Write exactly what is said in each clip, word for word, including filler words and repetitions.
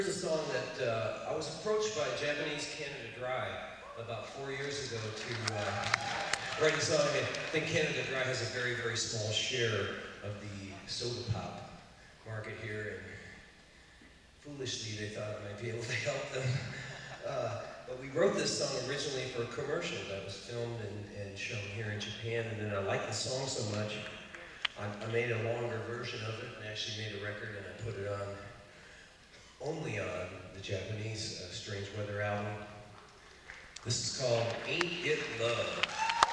Here's a song that uh, I was approached by Japanese Canada Dry about four years ago to uh, write a song. I think Canada Dry has a very, very small share of the soda pop market here, and foolishly they thought I might be able to help them. Uh, but we wrote this song originally for a commercial that was filmed and, and shown here in Japan, and then I liked the song so much, I, I made a longer version of it and actually made a record, and I put it on only on the Japanese uh, Strange Weather album. This is called Ain't It Love.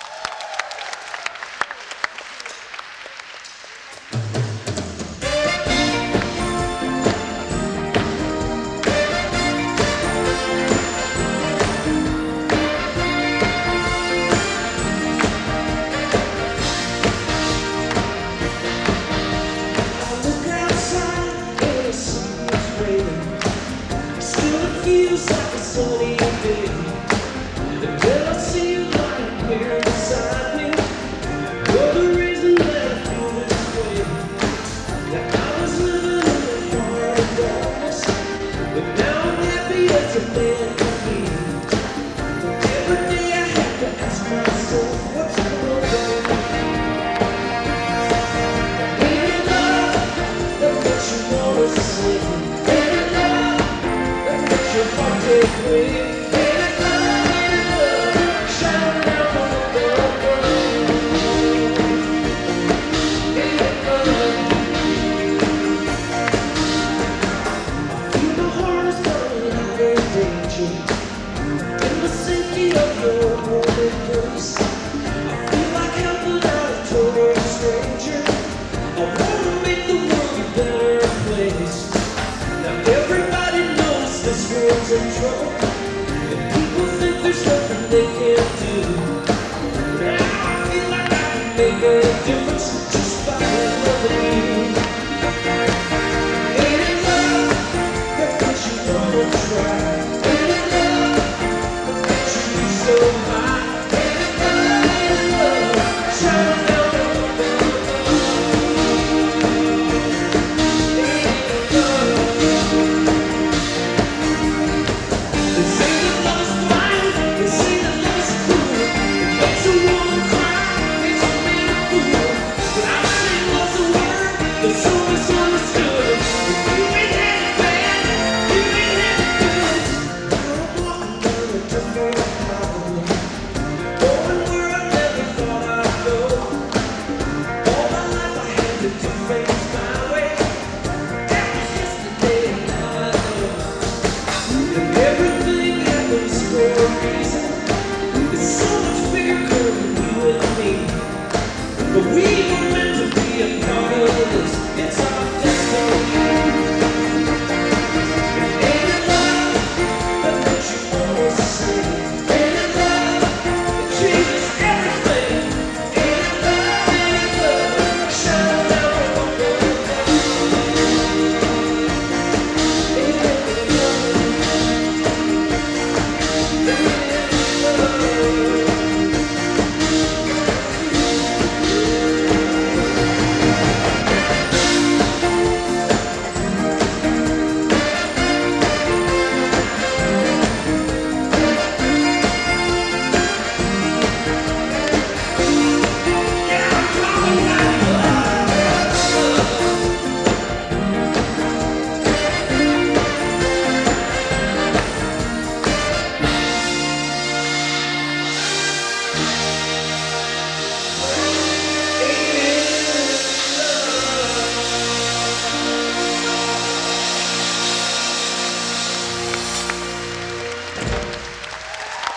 Feels like a sunny day. Until I see you lying here beside me, you're the reason that I feel this way. Now I was living in the heart of darkness, but now I'm happy as a man can be. Every day I have to ask myself, what's going on? Ain't it love that makes you wanna sleep? Your heart take away. Ain't it love, ain't it love, shining down from above. Ain't it love? I feel my heart is burning out in danger, in the safety of your warm embrace. I feel like helping out a total stranger. I wanna make the world a better place. Now everybody knows this world's in trouble.